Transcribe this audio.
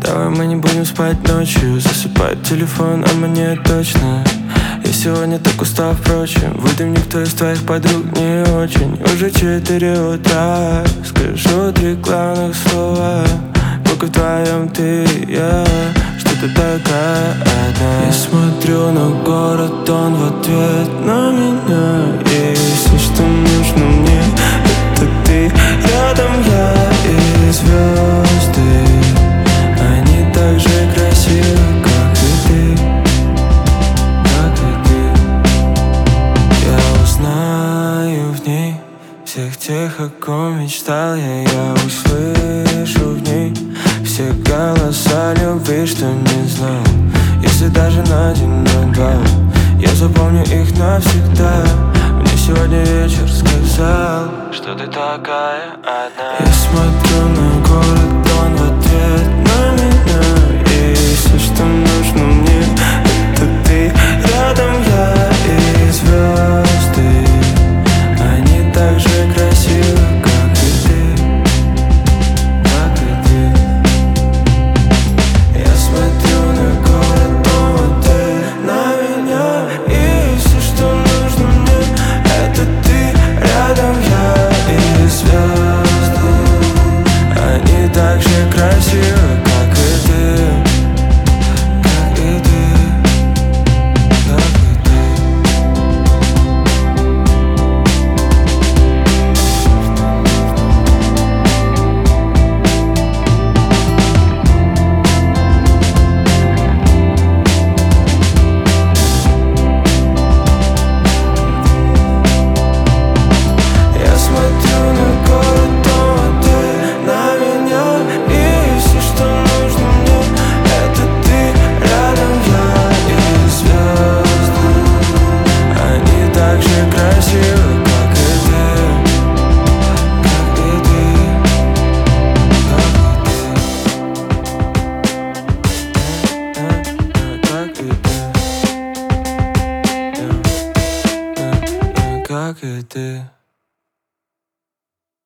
Давай мы не будем спать ночью. Засыпает телефон, а мне точно. Я сегодня так устал, впрочем. Выйдем, никто из твоих подруг не очень. Уже 4 утра. Скажу 3 главных слова. Только вдвоем ты и я. Что-то такая одна. Я смотрю на город, он в ответ на меня. И все, что нужно мне, это ты. Рядом я и звезды. Они так же красивы, как и ты, как и ты. Я узнаю в ней всех тех, о ком мечтал я. Я услышу в ней все голоса любви, что не знал. Если даже на день, на два, я запомню их навсегда. Мне сегодня вечер сказал, что ты такая одна. Я смотрю на город,